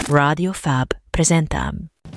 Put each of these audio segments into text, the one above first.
Radio Fab presenta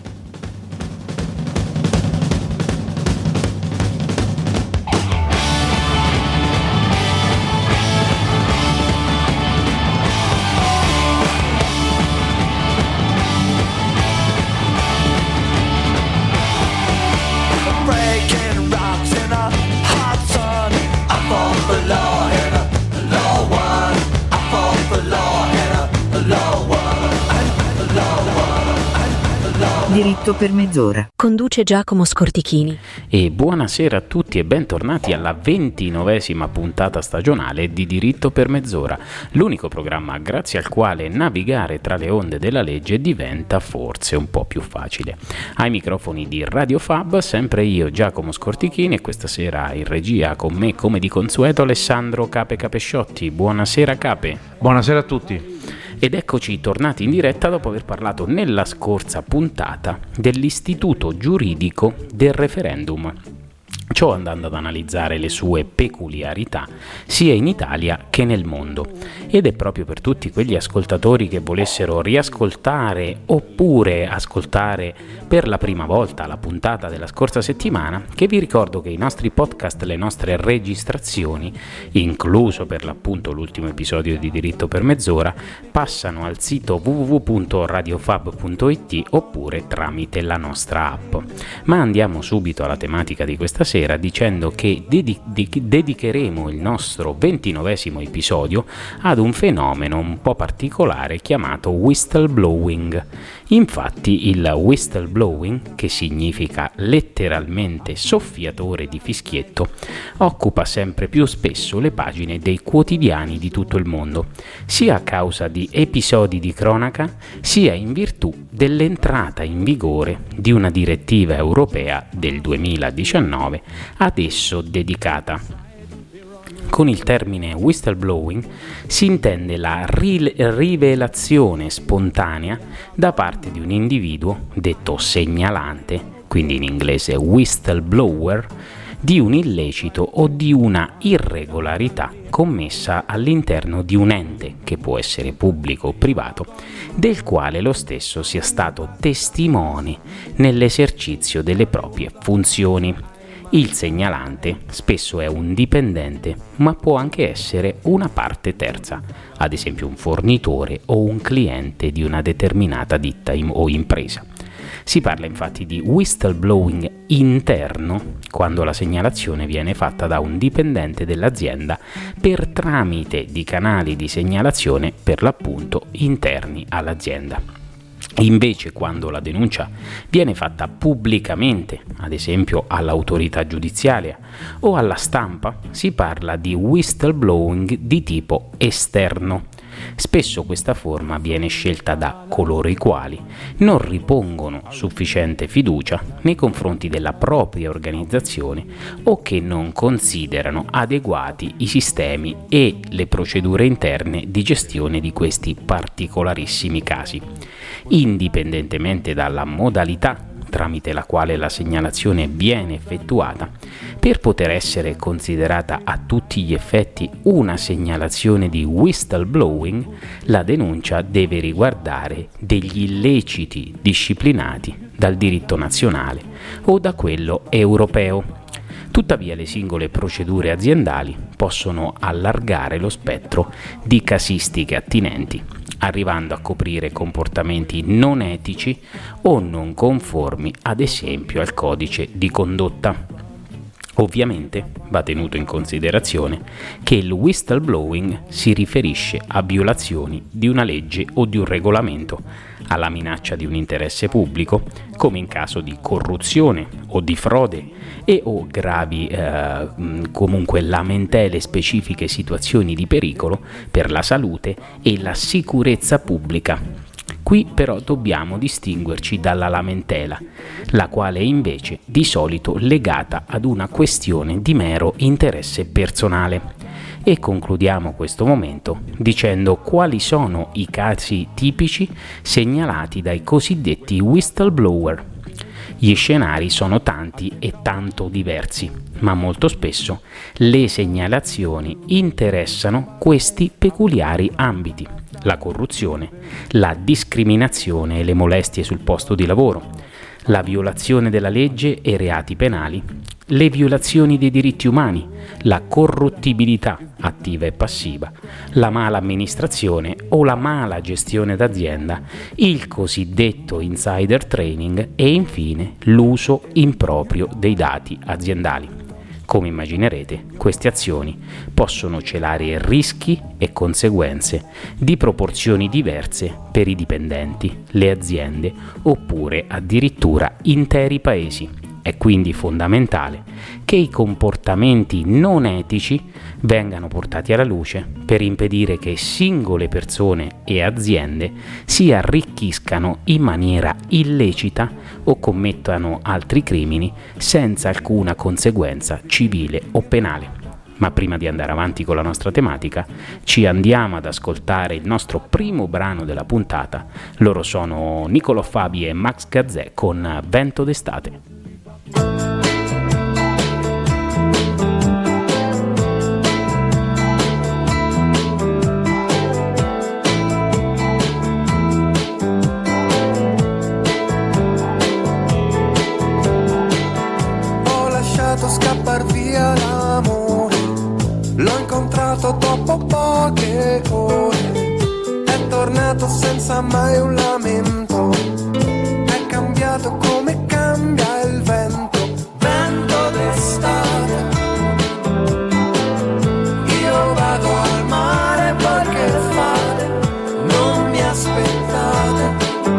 Diritto per mezz'ora. Conduce Giacomo Scortichini. E buonasera a tutti e bentornati alla 29esima puntata stagionale di Diritto per mezz'ora, l'unico programma grazie al quale navigare tra le onde della legge diventa forse un po' più facile. Ai microfoni di Radio Fab, sempre io Giacomo Scortichini, e questa sera in regia con me come di consueto Alessandro Cape Capesciotti. Buonasera Cape. Buonasera a tutti. Ed eccoci tornati in diretta dopo aver parlato nella scorsa puntata dell'istituto giuridico del referendum. Ciò andando ad analizzare le sue peculiarità sia in Italia che nel mondo. Ed è proprio per tutti quegli ascoltatori che volessero riascoltare oppure ascoltare per la prima volta la puntata della scorsa settimana che vi ricordo che i nostri podcast, le nostre registrazioni, incluso per l'appunto l'ultimo episodio di Diritto per mezz'ora, passano al sito www.radiofab.it oppure tramite la nostra app. Ma andiamo subito alla tematica di questa sera dicendo che dedicheremo il nostro 29esimo episodio ad un fenomeno un po' particolare chiamato whistleblowing. Infatti il whistleblowing, che significa letteralmente soffiatore di fischietto, occupa sempre più spesso le pagine dei quotidiani di tutto il mondo, sia a causa di episodi di cronaca, sia in virtù dell'entrata in vigore di una direttiva europea del 2019 ad esso dedicata. Con il termine whistleblowing si intende la rivelazione spontanea da parte di un individuo, detto segnalante, quindi in inglese whistleblower, di un illecito o di una irregolarità commessa all'interno di un ente, che può essere pubblico o privato, del quale lo stesso sia stato testimone nell'esercizio delle proprie funzioni. Il segnalante spesso è un dipendente, ma può anche essere una parte terza, ad esempio un fornitore o un cliente di una determinata ditta o impresa. Si parla infatti di whistleblowing interno quando la segnalazione viene fatta da un dipendente dell'azienda per tramite di canali di segnalazione per l'appunto interni all'azienda. Invece quando la denuncia viene fatta pubblicamente, ad esempio all'autorità giudiziaria o alla stampa, si parla di whistleblowing di tipo esterno. Spesso questa forma viene scelta da coloro i quali non ripongono sufficiente fiducia nei confronti della propria organizzazione o che non considerano adeguati i sistemi e le procedure interne di gestione di questi particolarissimi casi. Indipendentemente dalla modalità tramite la quale la segnalazione viene effettuata, per poter essere considerata a tutti gli effetti una segnalazione di whistleblowing, la denuncia deve riguardare degli illeciti disciplinati dal diritto nazionale o da quello europeo. Tuttavia le singole procedure aziendali possono allargare lo spettro di casistiche attinenti, arrivando a coprire comportamenti non etici o non conformi, ad esempio, al codice di condotta. Ovviamente va tenuto in considerazione che il whistleblowing si riferisce a violazioni di una legge o di un regolamento, alla minaccia di un interesse pubblico, come in caso di corruzione o di frode e o gravi comunque lamentele specifiche situazioni di pericolo per la salute e la sicurezza pubblica. Qui però dobbiamo distinguerci dalla lamentela, la quale è invece di solito legata ad una questione di mero interesse personale. E concludiamo questo momento dicendo quali sono i casi tipici segnalati dai cosiddetti whistleblower. Gli scenari sono tanti e tanto diversi, ma molto spesso le segnalazioni interessano questi peculiari ambiti: la corruzione, la discriminazione e le molestie sul posto di lavoro, la violazione della legge e reati penali, le violazioni dei diritti umani, la corruttibilità attiva e passiva, la mala amministrazione o la mala gestione d'azienda, il cosiddetto insider trading e infine l'uso improprio dei dati aziendali. Come immaginerete, queste azioni possono celare rischi e conseguenze di proporzioni diverse per i dipendenti, le aziende oppure addirittura interi paesi. È quindi fondamentale che i comportamenti non etici vengano portati alla luce per impedire che singole persone e aziende si arricchiscano in maniera illecita o commettano altri crimini senza alcuna conseguenza civile o penale. Ma prima di andare avanti con la nostra tematica, ci andiamo ad ascoltare il nostro primo brano della puntata. Loro sono Nicolò Fabi e Max Gazzè con Vento d'estate. Ho lasciato scappar via l'amore, l'ho incontrato dopo poche ore, è tornato senza mai un lamento, è cambiato come cambia il vento, vento d'estate. Io vado al mare, poi che fate? Non mi aspettate,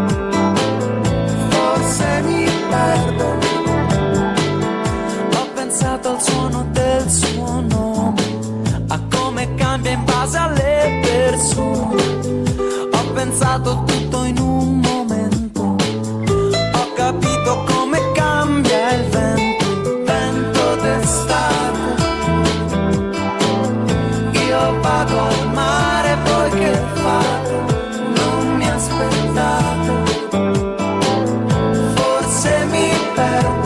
forse mi perdo. Ho pensato al suono del suo nome, a come cambia in base alle persone. Ho pensato tutto in un momento, ho capito come cambia il vento, vento d'estate. Io vado al mare, poi che fate? Non mi aspettate, forse mi perdo.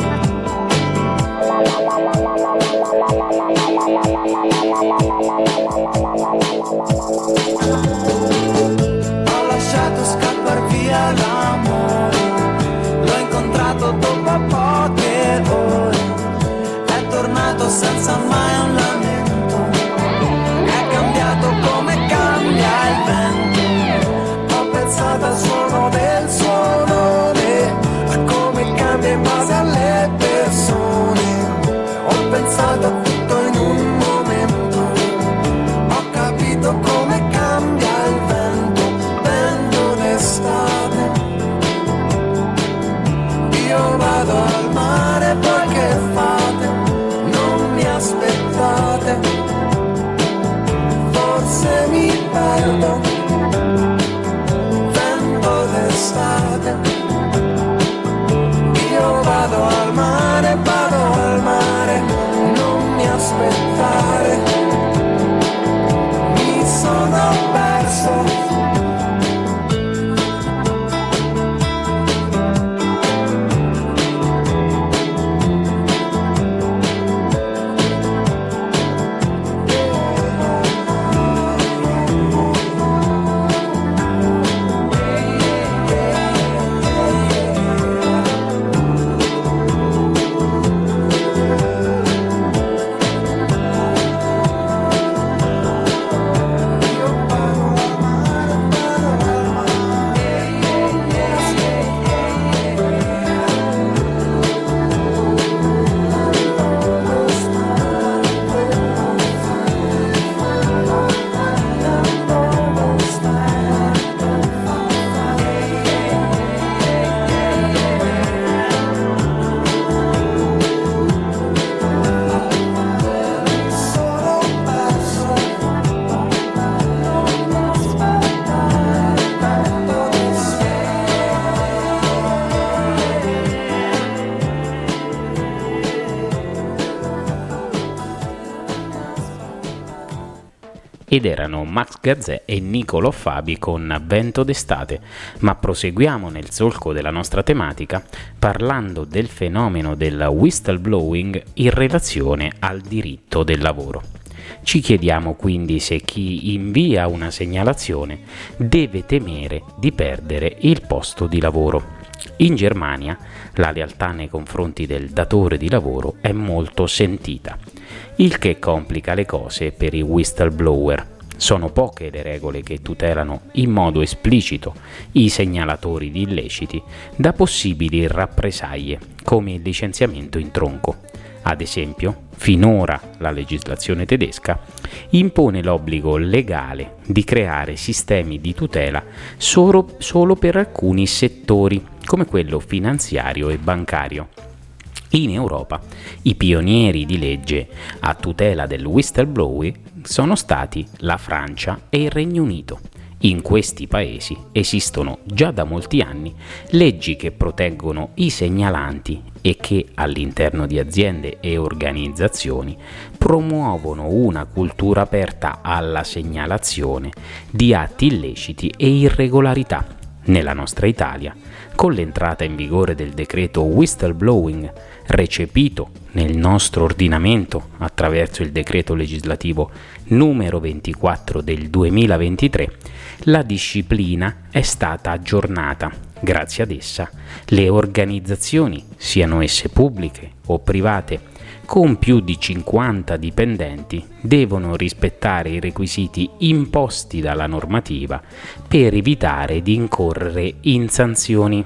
Ho lasciato scappar via l'amore, l'ho incontrato dopo poche ore, è tornato senza mai un lamento, è cambiato come cambia il vento. Ho pensato al suono del suo nome, a come cambia in base alle persone. Ho pensato a tutto in un momento, ho capito come cambia il vento, vento d'estate. Io vado al mare, poi che fate? Non mi aspettate, forse mi perdo, vento d'estate. Io vado al mare, non mi aspettare, mi sono perso. ed erano Max Gazzè e Nicolò Fabi con Vento d'estate, ma proseguiamo nel solco della nostra tematica parlando del fenomeno del whistleblowing in relazione al diritto del lavoro. Ci chiediamo quindi se chi invia una segnalazione deve temere di perdere il posto di lavoro. In Germania la lealtà nei confronti del datore di lavoro è molto sentita, il che complica le cose per i whistleblower. Sono poche le regole che tutelano in modo esplicito i segnalatori di illeciti da possibili rappresaglie, come il licenziamento in tronco. Ad esempio, finora la legislazione tedesca impone l'obbligo legale di creare sistemi di tutela solo per alcuni settori, come quello finanziario e bancario. In Europa, i pionieri di legge a tutela del whistleblowing sono stati la Francia e il Regno Unito. In questi paesi esistono già da molti anni leggi che proteggono i segnalanti e che all'interno di aziende e organizzazioni promuovono una cultura aperta alla segnalazione di atti illeciti e irregolarità. Nella nostra Italia, con l'entrata in vigore del decreto whistleblowing recepito nel nostro ordinamento attraverso il decreto legislativo numero 24 del 2023, la disciplina è stata aggiornata. Grazie ad essa, le organizzazioni, siano esse pubbliche o private, con più di 50 dipendenti, devono rispettare i requisiti imposti dalla normativa per evitare di incorrere in sanzioni.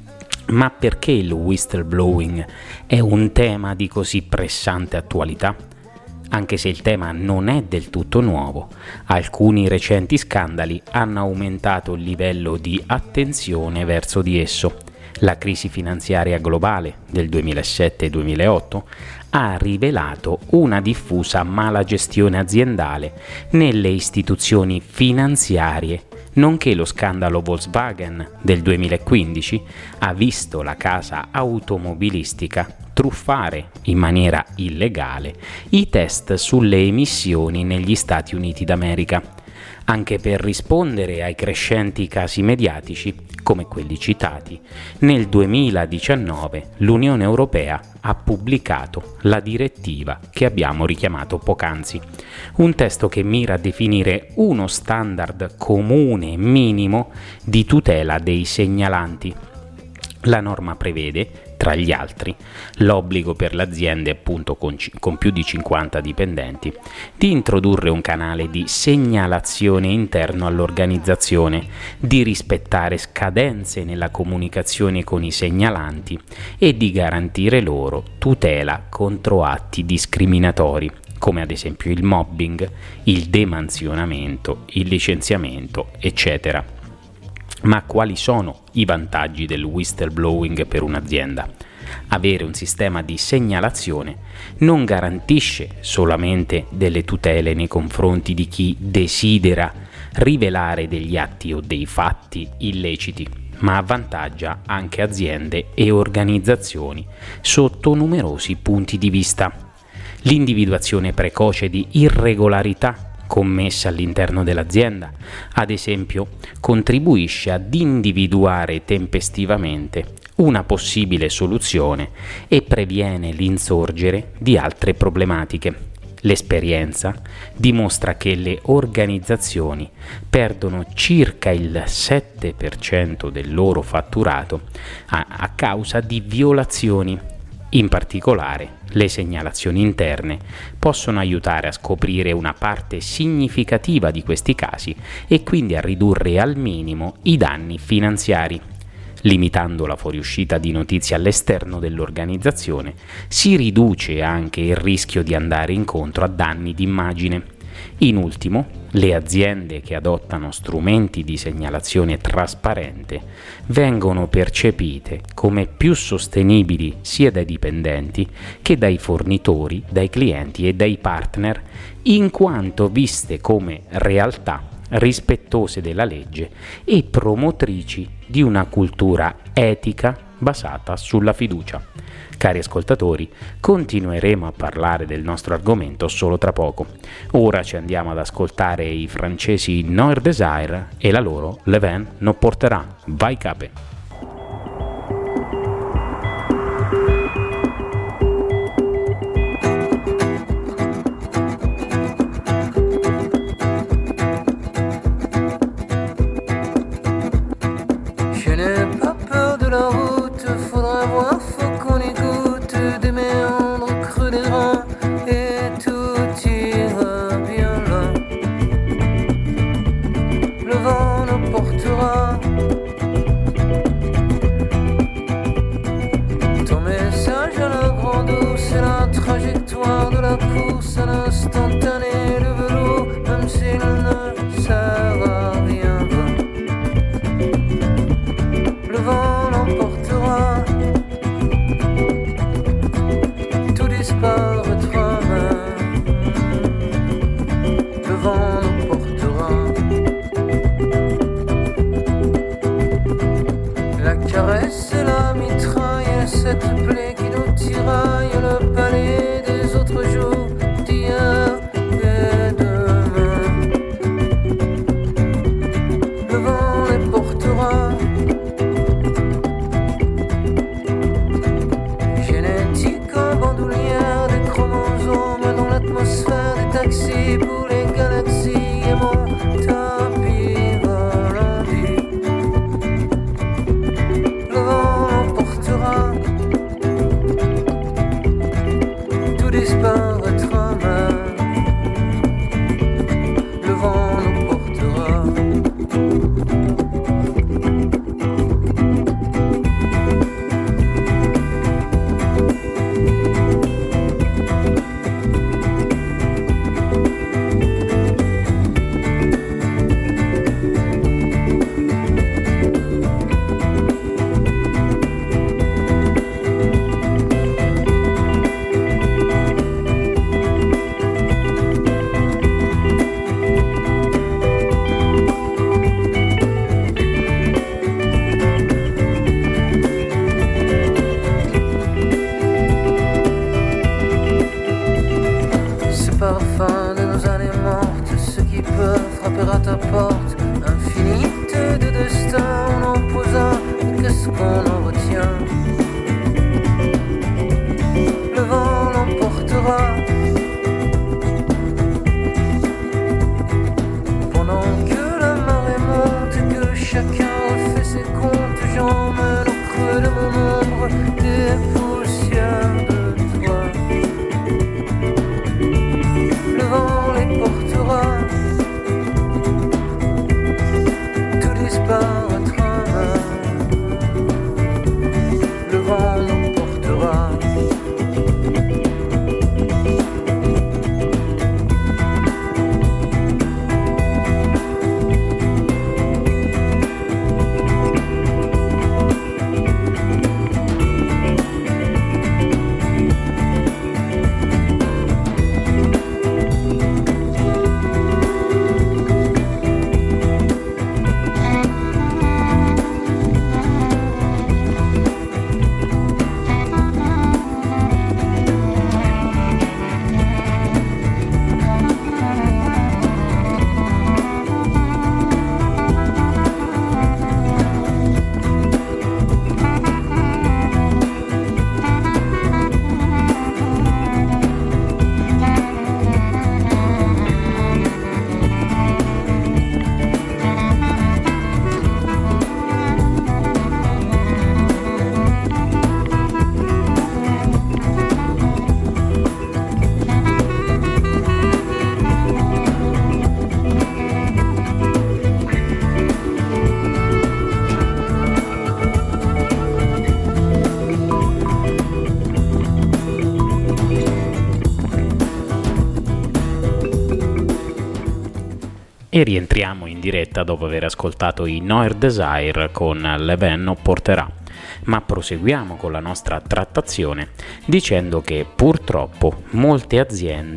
Ma perché il whistleblowing è un tema di così pressante attualità? Anche se il tema non è del tutto nuovo, alcuni recenti scandali hanno aumentato il livello di attenzione verso di esso. La crisi finanziaria globale del 2007-2008 ha rivelato una diffusa mala gestione aziendale nelle istituzioni finanziarie, nonché lo scandalo Volkswagen del 2015 ha visto la casa automobilistica truffare in maniera illegale i test sulle emissioni negli Stati Uniti d'America. Anche per rispondere ai crescenti casi mediatici, come quelli citati, nel 2019 l'Unione Europea ha pubblicato la direttiva che abbiamo richiamato poc'anzi, un testo che mira a definire uno standard comune minimo di tutela dei segnalanti. La norma prevede, tra gli altri, l'obbligo per le aziende appunto con più di 50 dipendenti di introdurre un canale di segnalazione interno all'organizzazione, di rispettare scadenze nella comunicazione con i segnalanti e di garantire loro tutela contro atti discriminatori, come ad esempio il mobbing, il demansionamento, il licenziamento, eccetera. Ma quali sono i vantaggi del whistleblowing per un'azienda? Avere un sistema di segnalazione non garantisce solamente delle tutele nei confronti di chi desidera rivelare degli atti o dei fatti illeciti, ma avvantaggia anche aziende e organizzazioni sotto numerosi punti di vista. L'individuazione precoce di irregolarità commesse all'interno dell'azienda, ad esempio, contribuisce ad individuare tempestivamente una possibile soluzione e previene l'insorgere di altre problematiche. L'esperienza dimostra che le organizzazioni perdono circa il 7% del loro fatturato a causa di violazioni. In particolare, le segnalazioni interne possono aiutare a scoprire una parte significativa di questi casi e quindi a ridurre al minimo i danni finanziari. Limitando la fuoriuscita di notizie all'esterno dell'organizzazione, si riduce anche il rischio di andare incontro a danni d'immagine. In ultimo, le aziende che adottano strumenti di segnalazione trasparente vengono percepite come più sostenibili sia dai dipendenti che dai fornitori, dai clienti e dai partner, in quanto viste come realtà rispettose della legge e promotrici di una cultura etica basata sulla fiducia. Cari ascoltatori, continueremo a parlare del nostro argomento solo tra poco. Ora ci andiamo ad ascoltare i francesi Noir Désir e la loro Le Vent nous portera. Vai cape! E rientriamo in diretta dopo aver ascoltato i Noir Désir con Le Vent nous portera. Ma proseguiamo con la nostra trattazione dicendo che purtroppo molte aziende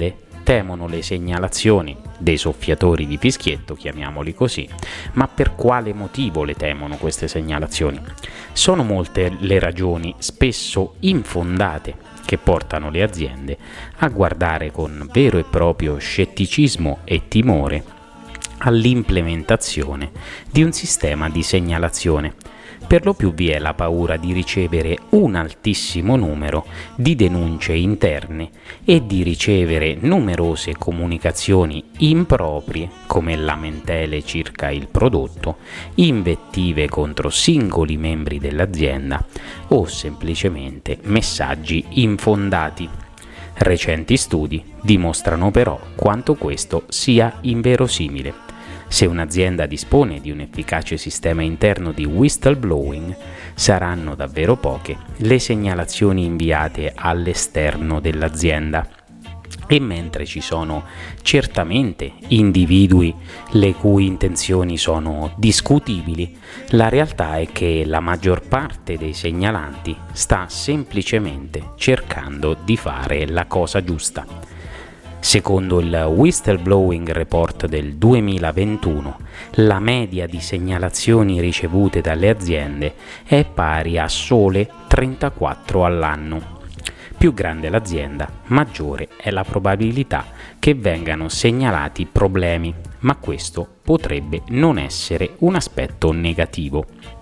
temono le segnalazioni dei soffiatori di fischietto, chiamiamoli così. Ma per quale motivo le temono queste segnalazioni? Sono molte le ragioni, spesso infondate, che portano le aziende a guardare con vero e proprio scetticismo e timore all'implementazione di un sistema di segnalazione. Per lo più vi è la paura di ricevere un altissimo numero di denunce interne e di ricevere numerose comunicazioni improprie come lamentele circa il prodotto, invettive contro singoli membri dell'azienda o semplicemente messaggi infondati. Recenti studi dimostrano però quanto questo sia inverosimile. Se un'azienda dispone di un efficace sistema interno di whistleblowing, saranno davvero poche le segnalazioni inviate all'esterno dell'azienda. E mentre ci sono certamente individui le cui intenzioni sono discutibili, la realtà è che la maggior parte dei segnalanti sta semplicemente cercando di fare la cosa giusta. Secondo il Whistleblowing Report del 2021, la media di segnalazioni ricevute dalle aziende è pari a sole 34 all'anno. Più grande l'azienda, maggiore è la probabilità che vengano segnalati problemi, ma questo potrebbe non essere un aspetto negativo.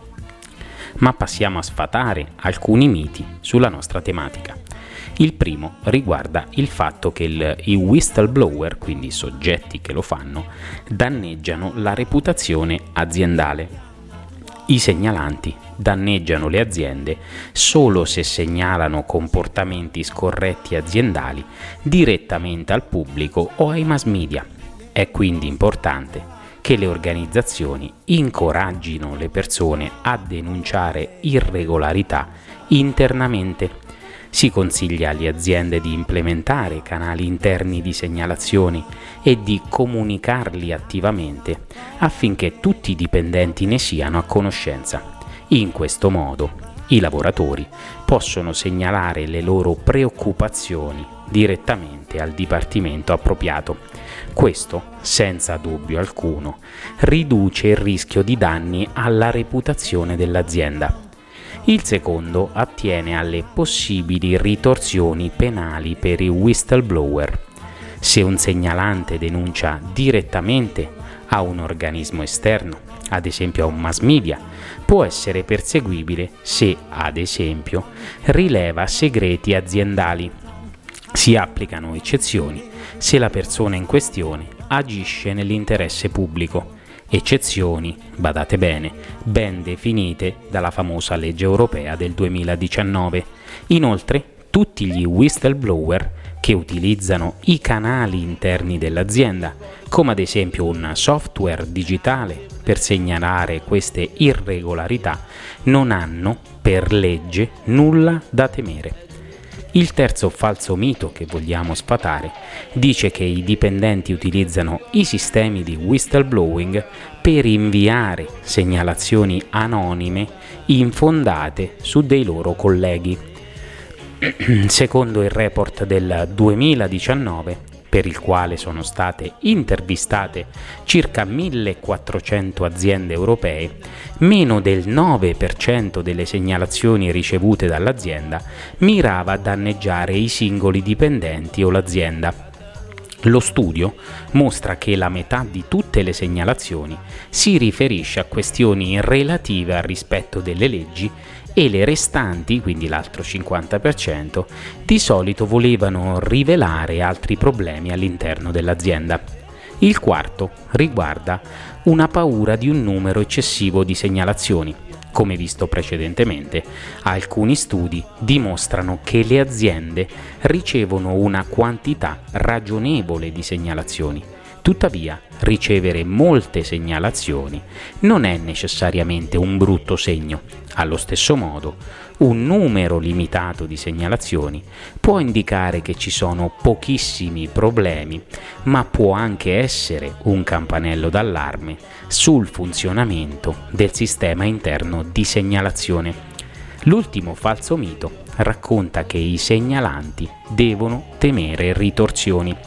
Ma passiamo a sfatare alcuni miti sulla nostra tematica. Il primo riguarda il fatto che i whistleblower, quindi i soggetti che lo fanno, danneggiano la reputazione aziendale. I segnalanti danneggiano le aziende solo se segnalano comportamenti scorretti aziendali direttamente al pubblico o ai mass media. È quindi importante che le organizzazioni incoraggino le persone a denunciare irregolarità internamente. Si consiglia alle aziende di implementare canali interni di segnalazioni e di comunicarli attivamente affinché tutti i dipendenti ne siano a conoscenza. In questo modo i lavoratori possono segnalare le loro preoccupazioni direttamente al dipartimento appropriato. Questo, senza dubbio alcuno, riduce il rischio di danni alla reputazione dell'azienda. Il secondo attiene alle possibili ritorsioni penali per i whistleblower. Se un segnalante denuncia direttamente a un organismo esterno, ad esempio a un mass media, può essere perseguibile se, ad esempio, rileva segreti aziendali. Si applicano eccezioni se la persona in questione agisce nell'interesse pubblico. Eccezioni, badate bene, ben definite dalla famosa legge europea del 2019. Inoltre, tutti gli whistleblower che utilizzano i canali interni dell'azienda, come ad esempio un software digitale per segnalare queste irregolarità, non hanno, per legge, nulla da temere. Il terzo falso mito che vogliamo sfatare dice che i dipendenti utilizzano i sistemi di whistleblowing per inviare segnalazioni anonime infondate su dei loro colleghi. Secondo il report del 2019, per il quale sono state intervistate circa 1400 aziende europee, meno del 9% delle segnalazioni ricevute dall'azienda mirava a danneggiare i singoli dipendenti o l'azienda. Lo studio mostra che la metà di tutte le segnalazioni si riferisce a questioni relative al rispetto delle leggi e le restanti, quindi l'altro 50%, di solito volevano rivelare altri problemi all'interno dell'azienda. Il quarto riguarda una paura di un numero eccessivo di segnalazioni. Come visto precedentemente, alcuni studi dimostrano che le aziende ricevono una quantità ragionevole di segnalazioni. Tuttavia, ricevere molte segnalazioni non è necessariamente un brutto segno. Allo stesso modo, un numero limitato di segnalazioni può indicare che ci sono pochissimi problemi, ma può anche essere un campanello d'allarme sul funzionamento del sistema interno di segnalazione. L'ultimo falso mito racconta che i segnalanti devono temere ritorsioni.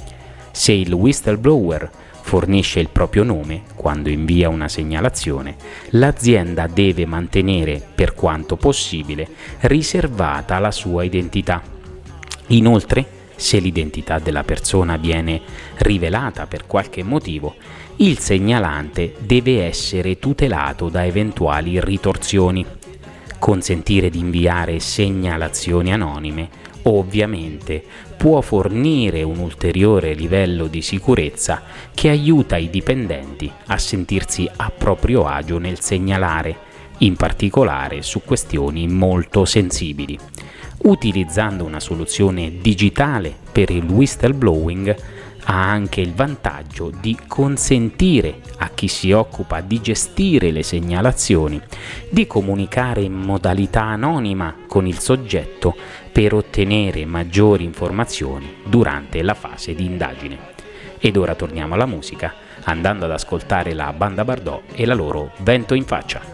Se il whistleblower fornisce il proprio nome quando invia una segnalazione, l'azienda deve mantenere, per quanto possibile, riservata la sua identità. Inoltre, se l'identità della persona viene rivelata per qualche motivo, il segnalante deve essere tutelato da eventuali ritorsioni. Consentire di inviare segnalazioni anonime ovviamente può fornire un ulteriore livello di sicurezza che aiuta i dipendenti a sentirsi a proprio agio nel segnalare, in particolare su questioni molto sensibili. Utilizzando una soluzione digitale per il whistleblowing ha anche il vantaggio di consentire a chi si occupa di gestire le segnalazioni di comunicare in modalità anonima con il soggetto per ottenere maggiori informazioni durante la fase di indagine. Ed ora torniamo alla musica, andando ad ascoltare la Banda Bardot e la loro Vento in faccia.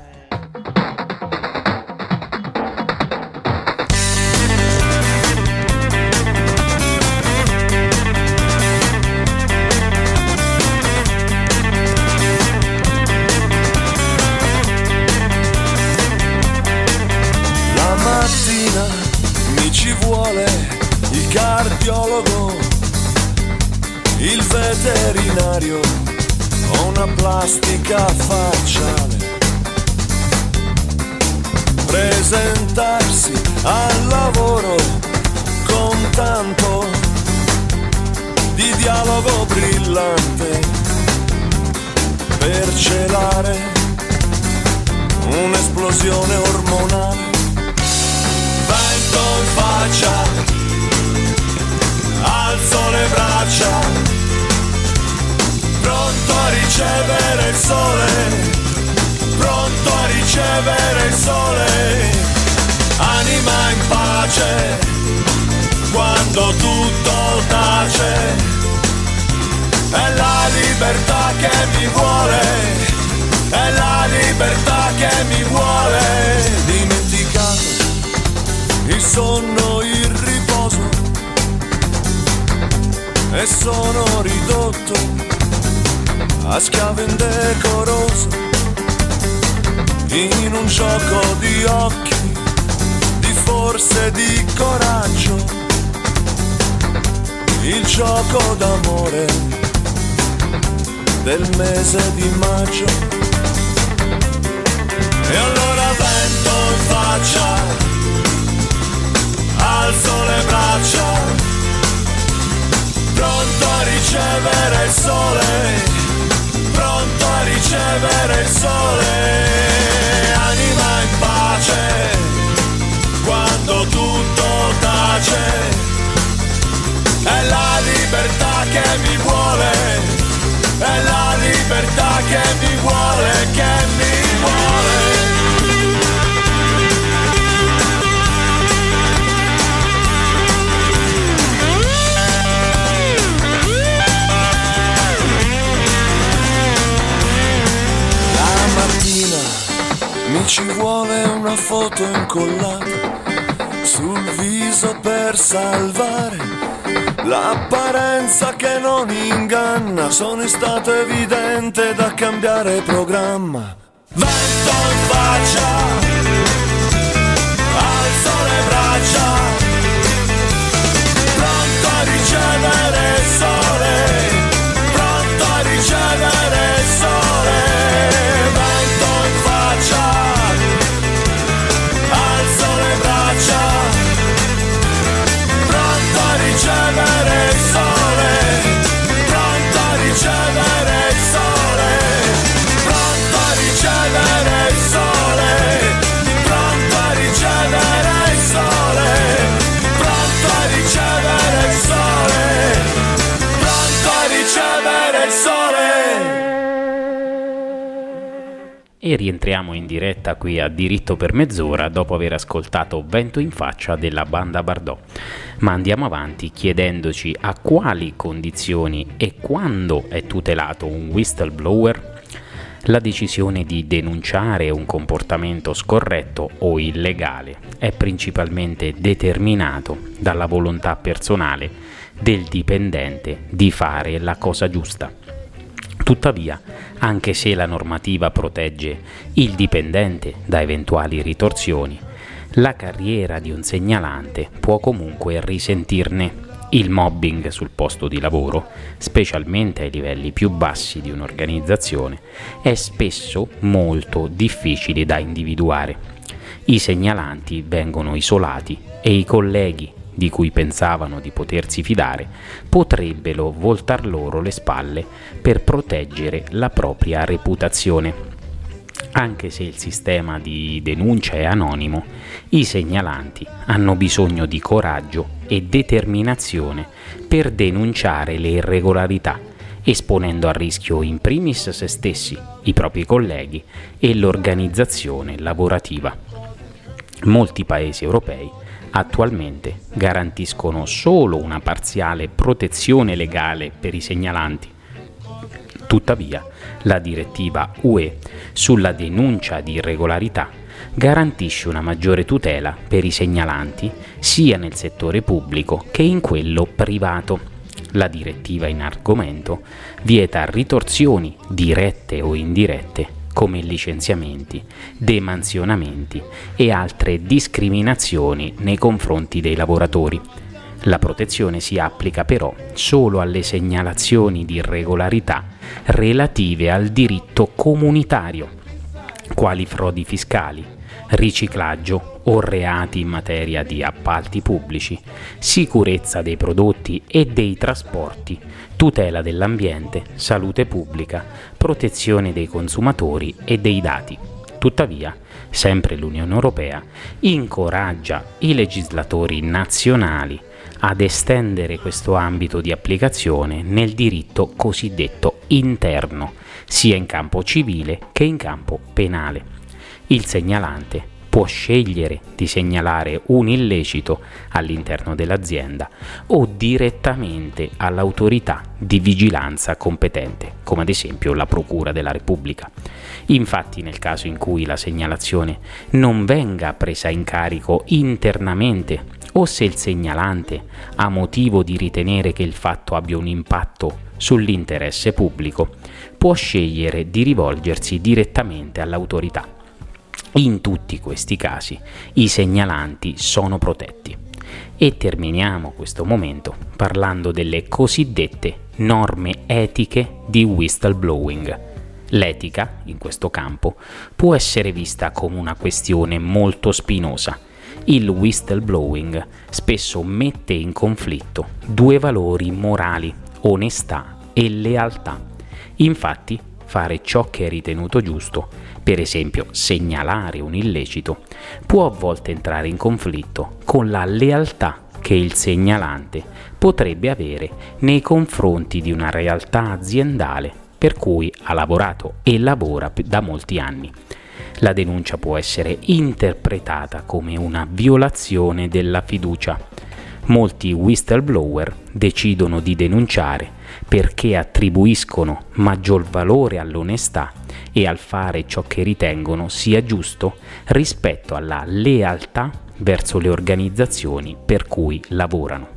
Il cardiologo, il veterinario, o una plastica facciale. Presentarsi al lavoro con tanto di dialogo brillante per celare un'esplosione ormonale. Vento in faccia, alzo le braccia, pronto a ricevere il sole, pronto a ricevere il sole, anima in pace, quando tutto tace, è la libertà che mi vuole, è la libertà che mi vuole, dimenticato il sonno, il riposo, e sono ridotto a schiavo indecoroso in un gioco di occhi, di forze, di coraggio, il gioco d'amore del mese di maggio. E allora vento in faccia, alzo le braccia, pronto a ricevere il sole, pronto a ricevere il sole, anima in pace, quando tutto tace, è la libertà che mi vuole, è la libertà che mi vuole, che mi vuole. Mi ci vuole una foto incollata sul viso per salvare l'apparenza che non inganna. Sono stato evidente da cambiare programma. Vento in faccia, alzo le braccia, pronto a ricevere il sole, pronto a ricevere il sole. Vento in faccia, alzo le braccia, pronto a ricevere il sole, pronto a ricevere il sole, pronto a ricevere il sole, pronto a ricevere il sole, pronto a ricevere il sole, pronto a ricevere il sole. E rientriamo in diretta qui a Diritto per mezz'ora dopo aver ascoltato Vento in faccia della Banda Bardot. Ma andiamo avanti chiedendoci a quali condizioni e quando è tutelato un whistleblower. La decisione di denunciare un comportamento scorretto o illegale è principalmente determinato dalla volontà personale del dipendente di fare la cosa giusta. Tuttavia, anche se la normativa protegge il dipendente da eventuali ritorsioni, la carriera di un segnalante può comunque risentirne. Il mobbing sul posto di lavoro, specialmente ai livelli più bassi di un'organizzazione, è spesso molto difficile da individuare. I segnalanti vengono isolati e i colleghi di cui pensavano di potersi fidare potrebbero voltar loro le spalle per proteggere la propria reputazione. Anche se il sistema di denuncia è anonimo, i segnalanti hanno bisogno di coraggio e determinazione per denunciare le irregolarità, esponendo a rischio in primis se stessi, i propri colleghi e l'organizzazione lavorativa. Molti paesi europei attualmente garantiscono solo una parziale protezione legale per i segnalanti. Tuttavia, la direttiva UE sulla denuncia di irregolarità garantisce una maggiore tutela per i segnalanti sia nel settore pubblico che in quello privato. La direttiva in argomento vieta ritorsioni dirette o indirette come licenziamenti, demansionamenti e altre discriminazioni nei confronti dei lavoratori. La protezione si applica però solo alle segnalazioni di irregolarità relative al diritto comunitario, quali frodi fiscali, riciclaggio o reati in materia di appalti pubblici, sicurezza dei prodotti e dei trasporti, tutela dell'ambiente, salute pubblica, protezione dei consumatori e dei dati. Tuttavia, sempre l'Unione Europea incoraggia i legislatori nazionali ad estendere questo ambito di applicazione nel diritto cosiddetto interno, sia in campo civile che in campo penale. Il segnalante può scegliere di segnalare un illecito all'interno dell'azienda o direttamente all'autorità di vigilanza competente, come ad esempio la Procura della Repubblica. Infatti, nel caso in cui la segnalazione non venga presa in carico internamente o se il segnalante ha motivo di ritenere che il fatto abbia un impatto sull'interesse pubblico, può scegliere di rivolgersi direttamente all'autorità. In tutti questi casi i segnalanti sono protetti. E terminiamo questo momento parlando delle cosiddette norme etiche di whistleblowing. L'etica, in questo campo, può essere vista come una questione molto spinosa. Il whistleblowing spesso mette in conflitto due valori morali, onestà e lealtà. Infatti, fare ciò che è ritenuto giusto, per esempio segnalare un illecito, può a volte entrare in conflitto con la lealtà che il segnalante potrebbe avere nei confronti di una realtà aziendale per cui ha lavorato e lavora da molti anni. La denuncia può essere interpretata come una violazione della fiducia. Molti whistleblower decidono di denunciare perché attribuiscono maggior valore all'onestà e al fare ciò che ritengono sia giusto rispetto alla lealtà verso le organizzazioni per cui lavorano.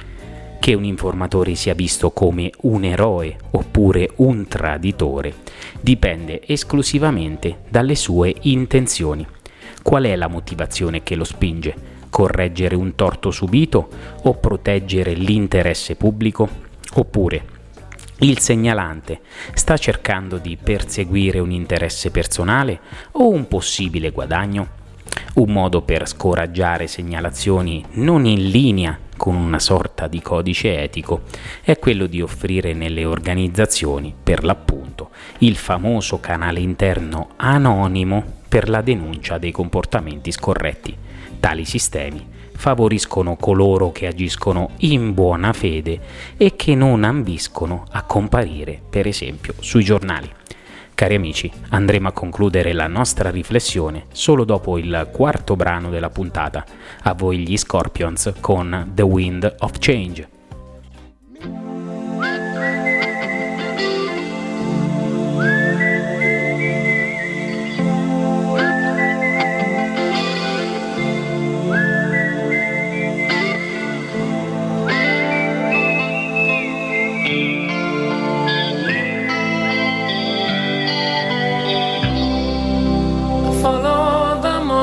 Che un informatore sia visto come un eroe oppure un traditore dipende esclusivamente dalle sue intenzioni. Qual è la motivazione che lo spinge? Correggere un torto subito o proteggere l'interesse pubblico? Oppure il segnalante sta cercando di perseguire un interesse personale o un possibile guadagno? Un modo per scoraggiare segnalazioni non in linea con una sorta di codice etico è quello di offrire nelle organizzazioni, per l'appunto, il famoso canale interno anonimo per la denuncia dei comportamenti scorretti. Tali sistemi favoriscono coloro che agiscono in buona fede e che non ambiscono a comparire, per esempio, sui giornali. Cari amici, andremo a concludere la nostra riflessione solo dopo il quarto brano della puntata. A voi gli Scorpions con The Wind of Change.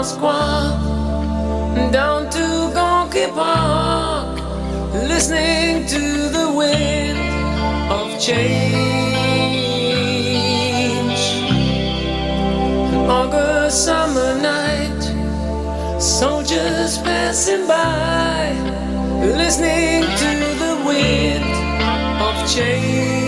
Moscow, down to Gonky Park, listening to the wind of change. An August summer night, soldiers passing by, listening to the wind of change.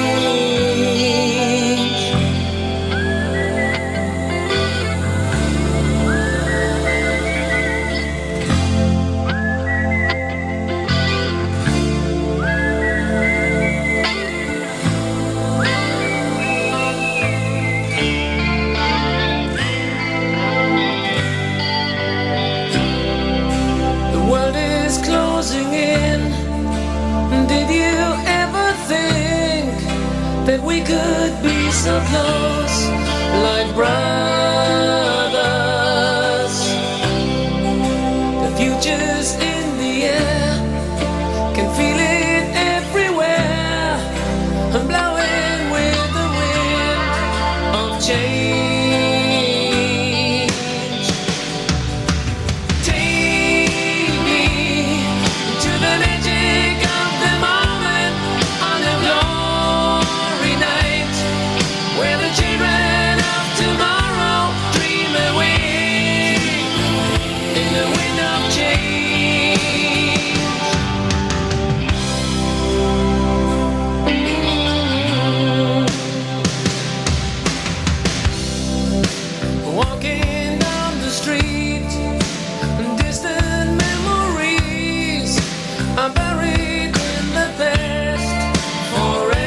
That we could be so close, like brothers. The future's in the air, can feel it everywhere. I'm blowing with the wind of change. Take me to the magic of the moment on the globe. Where the children of tomorrow dream away in the wind of change. Walking down the street, distant memories are buried in the past forever.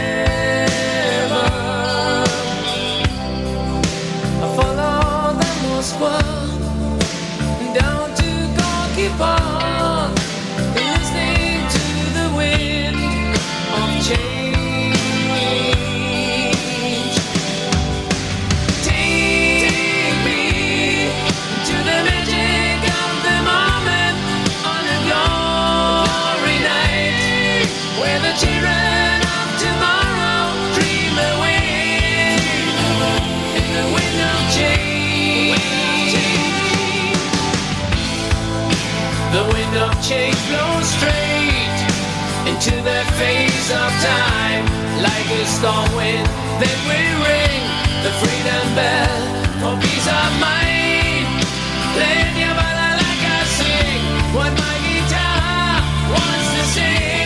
Down to Gorky Park, listening to the wind of change. Take me to the magic of the moment on a glory night, where the children of tomorrow dream away in the wind of change. The wind of change blows straight into the face of time, like a storm wind that will ring the freedom bell for peace of mind. Play your ballad like I sing what my guitar wants to sing.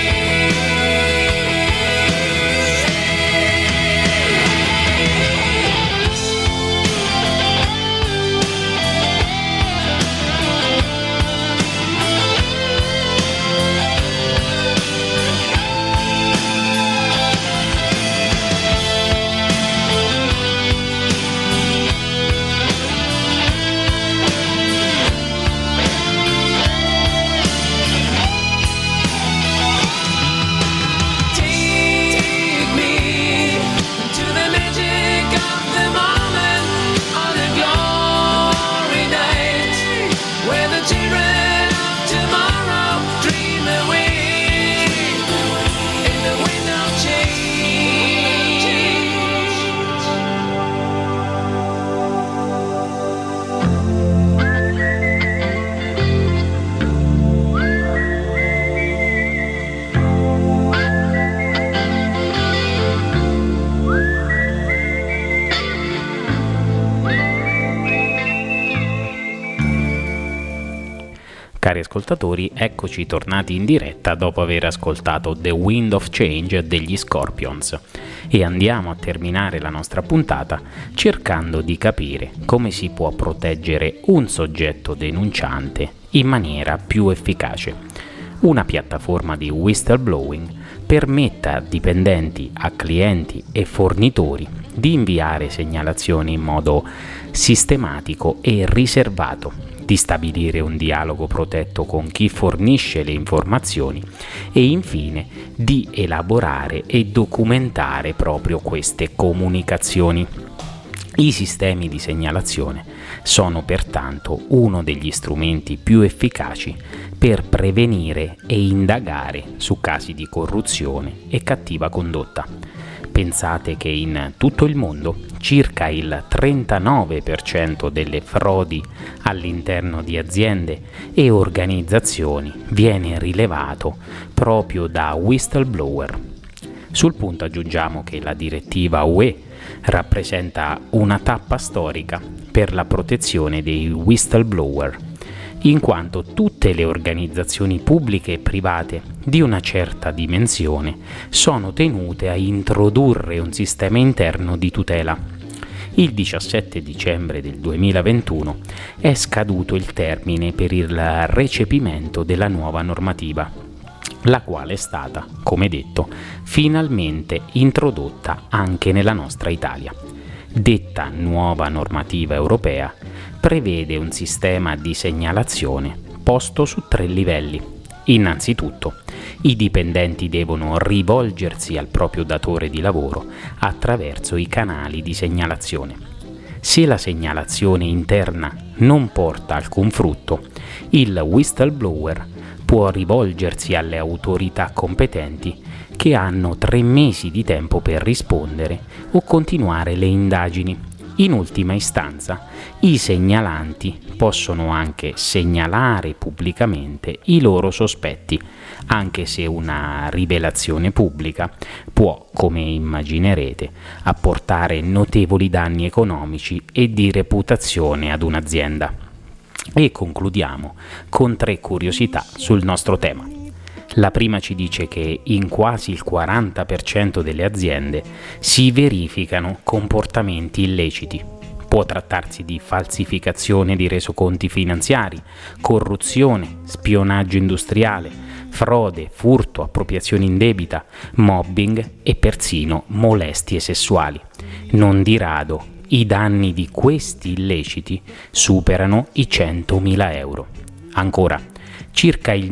Cari ascoltatori, eccoci tornati in diretta dopo aver ascoltato The Wind of Change degli Scorpions e andiamo a terminare la nostra puntata cercando di capire come si può proteggere un soggetto denunciante in maniera più efficace. Una piattaforma di whistleblowing permette a dipendenti, a clienti e fornitori di inviare segnalazioni in modo sistematico e riservato, di stabilire un dialogo protetto con chi fornisce le informazioni e infine di elaborare e documentare proprio queste comunicazioni. I sistemi di segnalazione sono pertanto uno degli strumenti più efficaci per prevenire e indagare su casi di corruzione e cattiva condotta. Pensate che in tutto il mondo circa il 39% delle frodi all'interno di aziende e organizzazioni viene rilevato proprio da whistleblower. Sul punto aggiungiamo che la direttiva UE rappresenta una tappa storica per la protezione dei whistleblower, in quanto tutte le organizzazioni pubbliche e private di una certa dimensione sono tenute a introdurre un sistema interno di tutela. Il 17 dicembre del 2021 è scaduto il termine per il recepimento della nuova normativa, la quale è stata, come detto, finalmente introdotta anche nella nostra Italia. Detta nuova normativa europea prevede un sistema di segnalazione posto su 3 livelli. Innanzitutto, i dipendenti devono rivolgersi al proprio datore di lavoro attraverso i canali di segnalazione. Se la segnalazione interna non porta alcun frutto, il whistleblower può rivolgersi alle autorità competenti che hanno 3 mesi di tempo per rispondere o continuare le indagini. In ultima istanza, i segnalanti possono anche segnalare pubblicamente i loro sospetti, anche se una rivelazione pubblica può, come immaginerete, apportare notevoli danni economici e di reputazione ad un'azienda. E concludiamo con 3 curiosità sul nostro tema. La prima ci dice che in quasi il 40% delle aziende si verificano comportamenti illeciti. Può trattarsi di falsificazione di resoconti finanziari, corruzione, spionaggio industriale, frode, furto, appropriazione indebita, mobbing e persino molestie sessuali. Non di rado i danni di questi illeciti superano i 100.000 euro. Ancora, circa il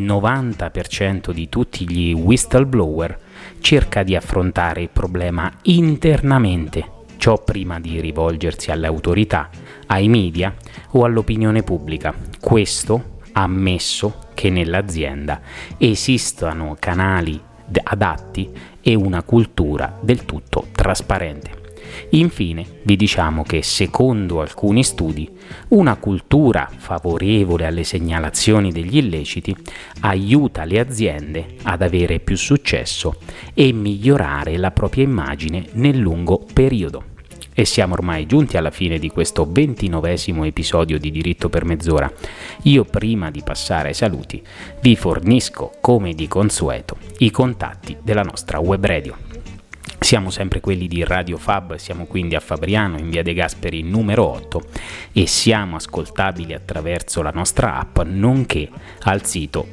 90% di tutti gli whistleblower cerca di affrontare il problema internamente, ciò prima di rivolgersi alle autorità, ai media o all'opinione pubblica. Questo ammesso che nell'azienda esistano canali adatti e una cultura del tutto trasparente. Infine, vi diciamo che secondo alcuni studi, una cultura favorevole alle segnalazioni degli illeciti aiuta le aziende ad avere più successo e migliorare la propria immagine nel lungo periodo. E siamo ormai giunti alla fine di questo 29esimo episodio di Diritto per Mezz'ora. Io, prima di passare ai saluti, vi fornisco, come di consueto, i contatti della nostra web radio. Siamo sempre quelli di Radio Fab, siamo quindi a Fabriano in via De Gasperi numero 8 e siamo ascoltabili attraverso la nostra app nonché al sito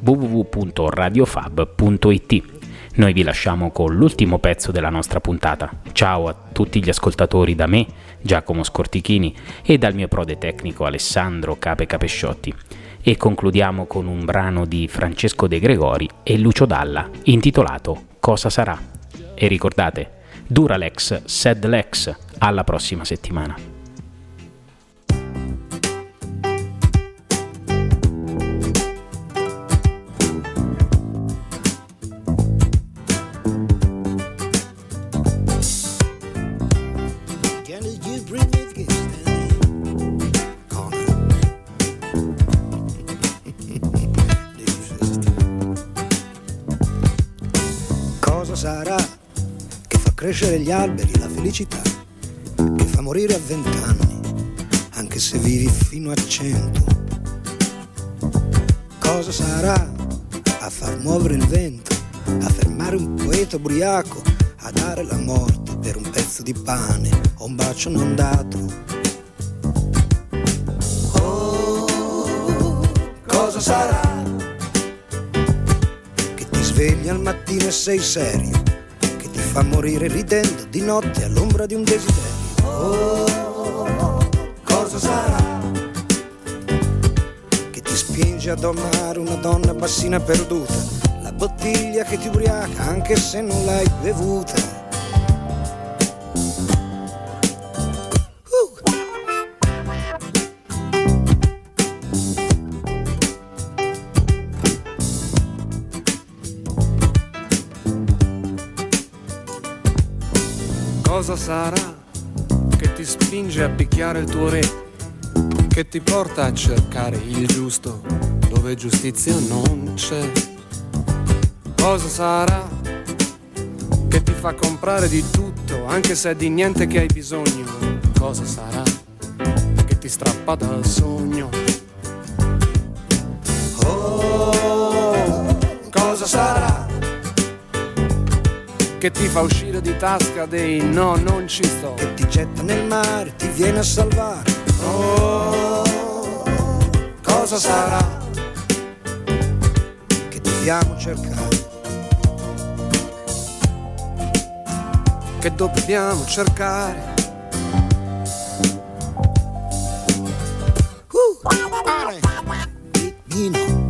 www.radiofab.it. Noi vi lasciamo con l'ultimo pezzo della nostra puntata. Ciao a tutti gli ascoltatori da me, Giacomo Scortichini, e dal mio prode tecnico Alessandro Cape Capesciotti. E concludiamo con un brano di Francesco De Gregori e Lucio Dalla intitolato Cosa sarà? E ricordate, Duralex, sed lex, alla prossima settimana. Cosa sarà che fa crescere gli alberi e la felicità, che fa morire a 20 anni, anche se vivi fino a 100? Cosa sarà a far muovere il vento, a fermare un poeta ubriaco, a dare la morte per un pezzo di pane o un bacio non dato? Oh, cosa sarà che ti svegli al mattino e sei serio, che ti fa morire ridendo di notte all'ombra di un desiderio? Oh, cosa sarà che ti spinge ad amare una donna bassina perduta, la bottiglia che ti ubriaca anche se non l'hai bevuta? Cosa sarà che ti spinge a picchiare il tuo re, che ti porta a cercare il giusto dove giustizia non c'è? Cosa sarà che ti fa comprare di tutto anche se è di niente che hai bisogno? Cosa sarà che ti strappa dal sogno? Oh, cosa sarà che ti fa uscire di tasca dei no, non ci sto, che ti getta nel mare, ti viene a salvare? Oh, cosa sarà che dobbiamo cercare, che dobbiamo cercare? Nino.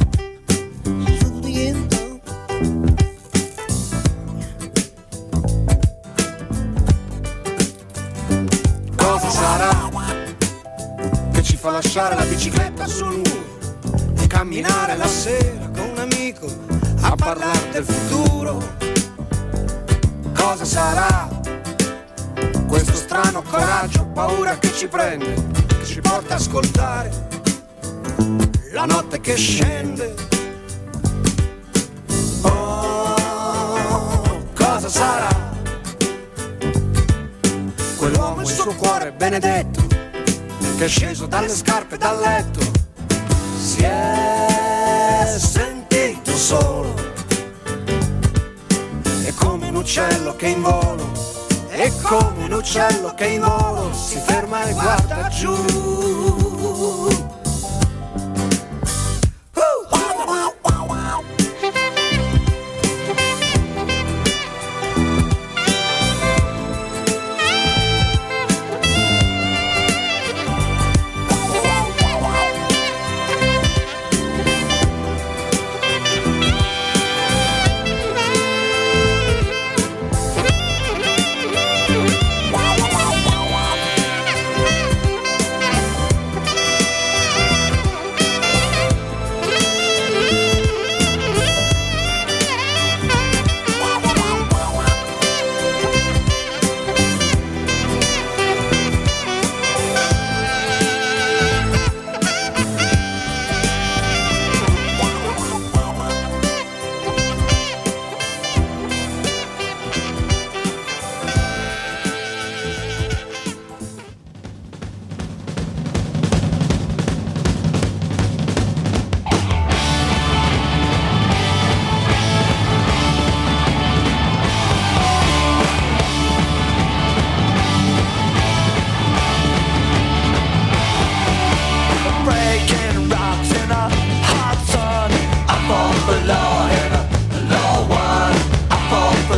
Cosa sarà che ci fa lasciare la bicicletta sul muro e camminare la sera con un amico a parlare del futuro? Cosa sarà questo strano coraggio, paura che ci prende, che ci porta a ascoltare la notte che scende? Oh, cosa sarà quell'uomo, il suo cuore benedetto, che è sceso dalle scarpe dal letto, si è sentito solo, è come un uccello che in volo, è come un uccello che in volo si ferma e guarda giù.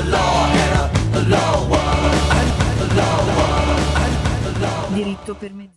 Diritto per mezz'ora.